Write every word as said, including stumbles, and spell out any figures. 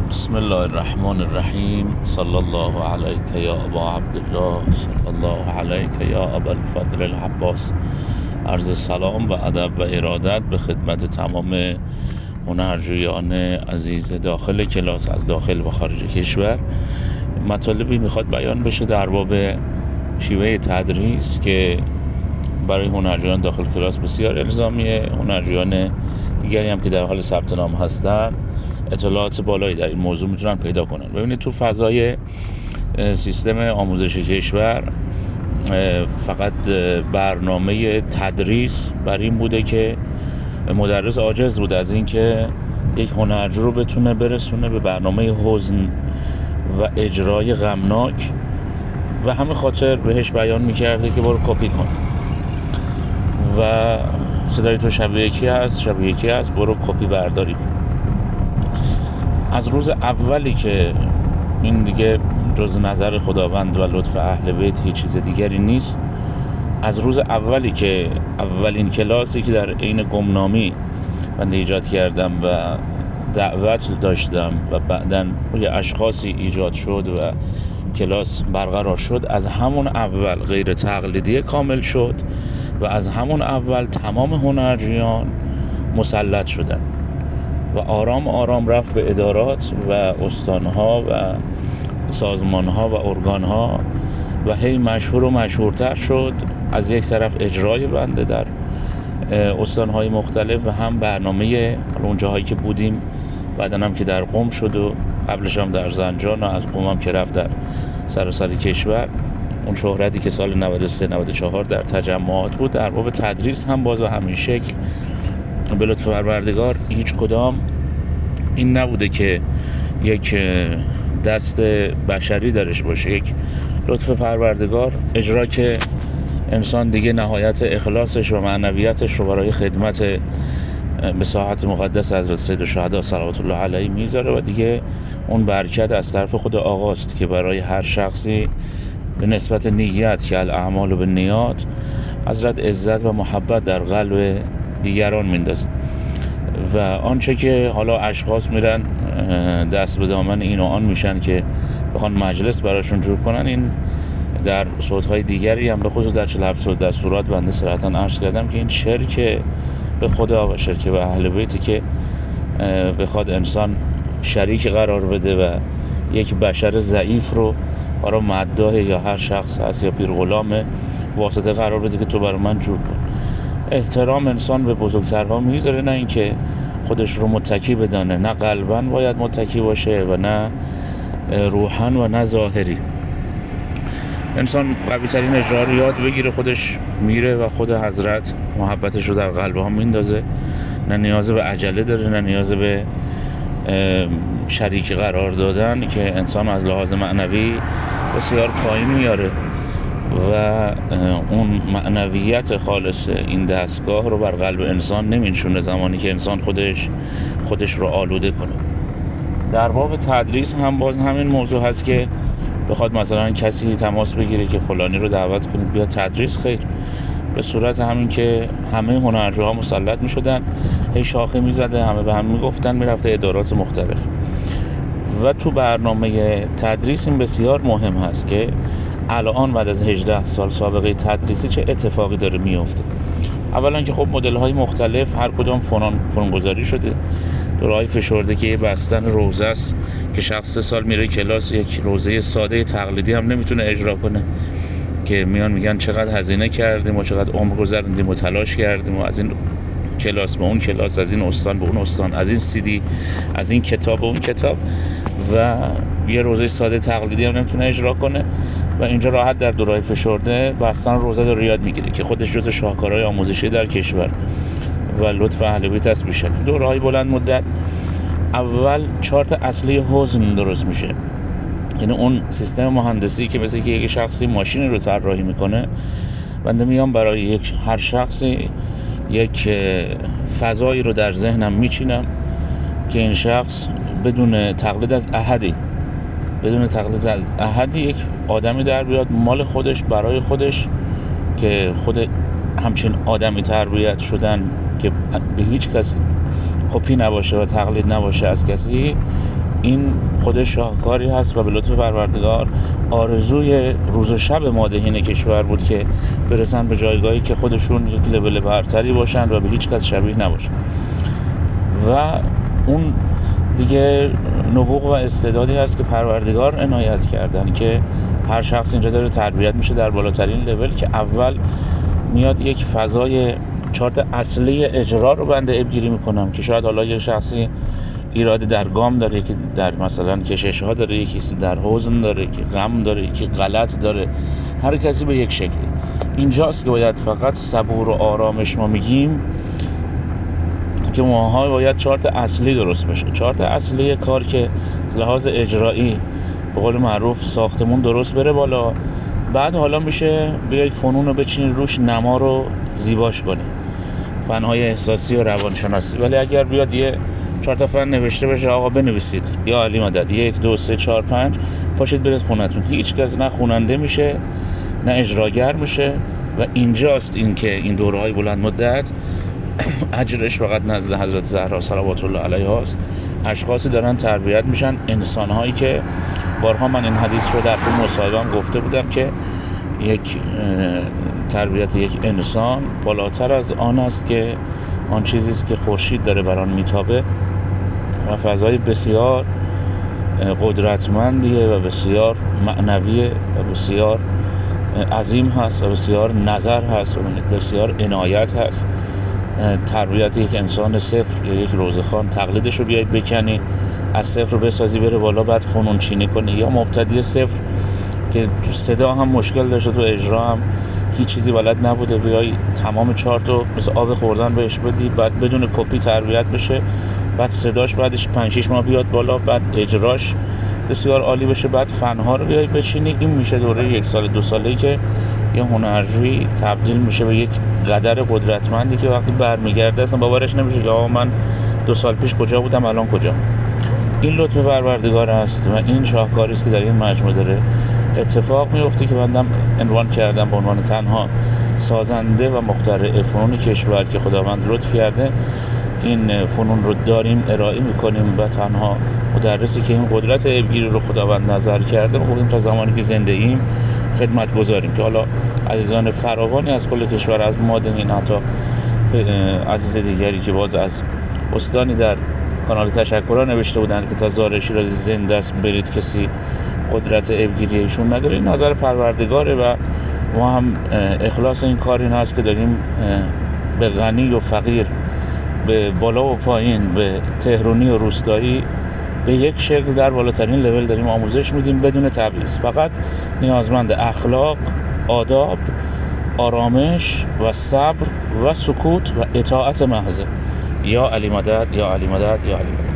بسم الله الرحمن الرحیم. صلی الله علیک یا ابا عبدالله، صلی الله علیک یا ابا الفضل العباس. عرض سلام و ادب و ارادت به خدمت تمام هنرجویان عزیز داخل کلاس، از داخل و خارج کشور. مطالبی میخواد بیان بشه در باب شیوه تدریس که برای هنرجویان داخل کلاس بسیار الزامیه. هنرجویان دیگری هم که در حال ثبت نام هستن اطلاعات بالایی در این موضوع میتونن پیدا کنن. ببینید تو فضای سیستم آموزش کشور فقط برنامه تدریس بر این بوده که مدرس عاجز بود از این که یک هنرجو رو بتونه برسونه به برنامه حزن و اجرای غمناک و همین خاطر بهش بیان میکرده که برو کپی کن و صدای تو شبیه یکی هست شبیه یکی هست برو کپی برداری کن. از روز اولی که این دیگه جز نظر خداوند و لطف اهل بیت هیچ چیز دیگری نیست، از روز اولی که اولین کلاسی که در عین گمنامی من ایجاد کردم و دعوت داشتم و بعداً یه اشخاصی ایجاد شد و کلاس برقرار شد، از همون اول غیر تقلیدی کامل شد و از همون اول تمام هنرجویان مسلط شدن و آرام آرام رفت به ادارات و استانها و سازمانها و ارگانها و هی مشهور و مشهورتر شد. از یک طرف اجرای بنده در استانهای مختلف و هم برنامه اون جاهایی که بودیم، بعدن هم که در قم شد و قبلش هم در زنجان و از قم هم که رفت در سراسر کشور. اون شهرتی که سال نود و سه نود و چهار در تجمعات بود در باب تدریس هم باز به همین شکل به لطف پروردگار هیچ کدام این نبوده که یک دست بشری درش باشه، یک لطف پروردگار اجرا که انسان دیگه نهایت اخلاصش و معنویتش رو برای خدمت به ساحت مقدس حضرت سید الشهدا صلوات الله علیه میذاره و دیگه اون برکت از طرف خود آقاست که برای هر شخصی به نسبت نیت که الاعمال بالنیات حضرت عزت و محبت در قلب دیگران میندازه و آنچه که حالا اشخاص میرن دست به دامن این و آن میشن که بخوان مجلس براشون جور کنن، این در صوتهای دیگری هم به خصوص در چهل و هفت صوت دستورات بنده صراحتاً عرض کردم که این شرک به خدا و شرک به اهل بیتی که بخواد انسان شریک قرار بده و یک بشر ضعیف رو برای مداح یا هر شخص هست یا پیر غلام واسطه قرار بده که تو برای من جور کن. احترام انسان به بزرگترها میذاره، نه اینکه خودش رو متکی بدانه، نه قلباً باید متکی باشه و نه روحاً و نه ظاهری. انسان قوی ترین اجرا رو یاد بگیره خودش میره و خود حضرت محبتش رو در قلب ها میندازه. نه نیاز به عجله داره، نه نیاز به شریک قرار دادن که انسان از لحاظ معنوی بسیار پایین میاره و اون معنویت خالص این دستگاه رو بر قلب انسان نمیشونه زمانی که انسان خودش خودش رو آلوده کنه. در باب تدریس هم باز همین موضوع هست که بخواد مثلا کسی تماس بگیره که فلانی رو دعوت کنید بیا تدریس، خیر، به صورت همین که همه هنرجوها مسلط میشدن، هی شاخه میزده، همه به هم میگفتن، میرفته ادارات مختلف. و تو برنامه تدریس این بسیار مهم هست که الان بعد از هجده سال سابقه تدریسی چه اتفاقی داره میفته. اولا که خب مدل های مختلف هر کدام فنون فنونگذاری شده. دورهای فشرده که یه بستن روزه است که شخص سه سال میره کلاس، یک روزه ساده تقلیدی هم نمیتونه اجرا کنه که میان میگن چقدر هزینه کردیم و چقدر عمر گذروندیم و تلاش کردیم و از این کلاس به اون کلاس، از این استان به اون استان، از این سیدی از این کتاب به اون کتاب و یه روزه ساده تقلیدی هم نمیتونه اجرا کنه و اینجا راحت در دورهای فشرده بستن روزه رو یاد میگیره که خودش جز شاهکارهای آموزشی در کشور و لطف اهل بیت است. میشه دورهای بلند مدت اول چارت اصلی حزن درست میشه، یعنی اون سیستم مهندسی که مثل که یک شخصی ماشینی رو طراحی میکنه، بنده میام برای یک هر شخصی یک فضایی رو در ذهنم میچینم که این شخص بدون تقلید از احدی بدون تقلید از احدی یک آدمی در بیاد مال خودش برای خودش که خود همچین آدمی تربیت شدن که به هیچ کسی کپی نباشه و تقلید نباشه از کسی، این خود شاهکاری هست و به لطف پروردگار آرزوی روز و شب مادحین کشور بود که برسن به جایگاهی که خودشون یک لول برتری باشن و به هیچ کس شبیه نباشن و اون دیگه نبوغ و استعدادی هست که پروردگار عنایت کردن که هر شخص اینجا داره تربیت میشه در بالاترین لول که اول میاد یک فضای چارت اصلی اجرا رو بنده ابگیری میکنم که شاید حالا یک شخصی ایراد در گام داره، یکی در مثلا کشش ها داره، یکی در حزن داره، یکی غم داره، یکی غلط داره، هر کسی به یک شکلی. اینجاست که باید فقط صبور و آرامش ما میگیم که ماها باید چارت اصلی درست بشه. چارت اصلی کار که لحاظ اجرایی به قول معروف ساختمون درست بره بالا، بعد حالا میشه بیای فنون رو بچینی روش، نما رو زیباش کنی، فنهای احساسی و روانشناسی. ولی اگر بیاد یه چهار تا فن نوشته بشه آقا بنویسید یا علی مدد یک دو سه چهار پنج پاشید برید خونتون، هیچ کس نه خوننده میشه نه اجراگر میشه. و اینجاست این که این دوره‌های بلند مدت اجرش فقط نزد حضرت زهرا صلوات الله علیها است. اشخاصی دارن تربیت میشن، انسان‌هایی که بارها من این حدیث رو در فیلم مصاحبه‌ام گفته بودم که یک تربیت یک انسان بالاتر از آن است که آن چیزی است که خورشید داره بر آن میتابه و فضای بسیار قدرتمندیه و بسیار معنویه و بسیار عظیم هست و بسیار نظر هست و بسیار عنایت هست. تربیت یک انسان صفر یا یک روزخوان، تقلیدش رو بیای بکنی از صفر رو بسازی بره بالا، بعد فنون چینی کنی، یا مبتدی صفر که تو صدا هم مشکل داشته، تو اجرا هم هیچ چیزی بلد نبوده، بیای تمام چارت رو مثل آب خوردن بهش بدی، بعد بدون کپی تربیت بشه، بعد صداش بعدش پنج شش ماه بیاد بالا، بعد اجراش بسیار عالی بشه، بعد فنها رو بیای بچینی. این میشه دوره یک سال دو ساله‌ای که یه هنرجویی تبدیل میشه به یک قدر قدرتمندی که وقتی برمیگرده اصلا باورش نمیشه که آقا من دو سال پیش کجا بودم الان کجا. این لطف پروردگار است و این شاهکاری است که در این مجموعه داره اتفاق میفته که بندم عنوان کردم به عنوان تنها سازنده و مخترع فنون کشور که خداوند لطف کرده این فنون رو داریم ارائه میکنیم و تنها مدرسی که این قدرت ابگیری رو خداوند نظر کرده ما تا زمانی که زنده ایم خدمت گذاریم که حالا عزیزان فراوانی از کل کشور، از مادحین، حتی عزیز دیگری که باز از استانی در کانال تشکرها نوشته بودن که تا زار شیرازی زنده است برید، کسی قدرت ابگیری ایشون نداره. این نظر پروردگاره و ما هم اخلاص این کار این هست که داریم به غنی و فقیر، به بالا و پایین، به تهرانی و روستایی به یک شکل در بالاترین لول داریم آموزش میدیم بدون تبعیض. فقط نیازمند اخلاق، آداب، آرامش و صبر و سکوت و اطاعت محض. یا علی مدد، یا علی مدد، یا علی مدد.